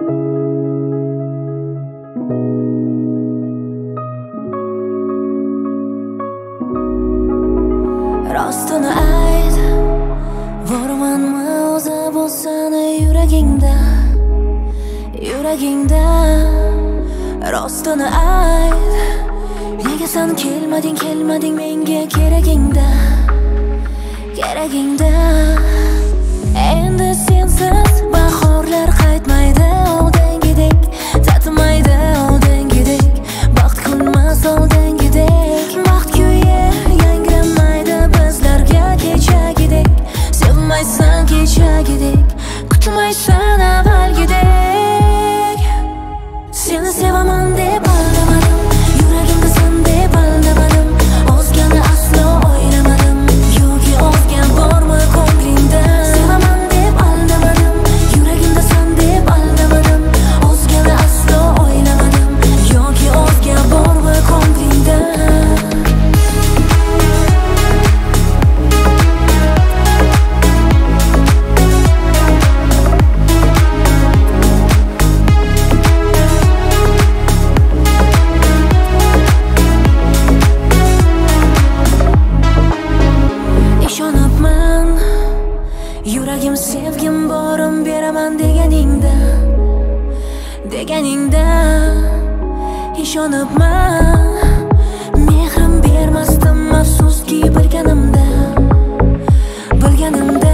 Rostini ayt, bormanmi o'zi bu seni yuragingda, yuragingda. Rostini ayt, nega sen kelmading menga keragingda, keragingda. Endi sensiz bahorlar qaytmaydi, oldingidek tatmaydi, oldingidek baxt kunmas, oldingidek baxt kuyi yangramaydi bizlarga kechagidek. Sevmaysan kechagidek, kutmaysan avvalgidek. Seni sevaman deb aldamadim, yuragimda sen deb aldamadim. O'zgani aslo o'ylamadim, yo'q o'zgan bormi ko'nglingda. Sevaman deb aldamadim, yuragimda sen deb aldamadim. O'zgani aslo o'ylamadim, yo'q o'zgan bormi ko'nglingda. Yuragim sevgim borim beraman deganingda, deganingda ishonibman. Mehrim bermasdim afsuski bilganimda, bilganimda.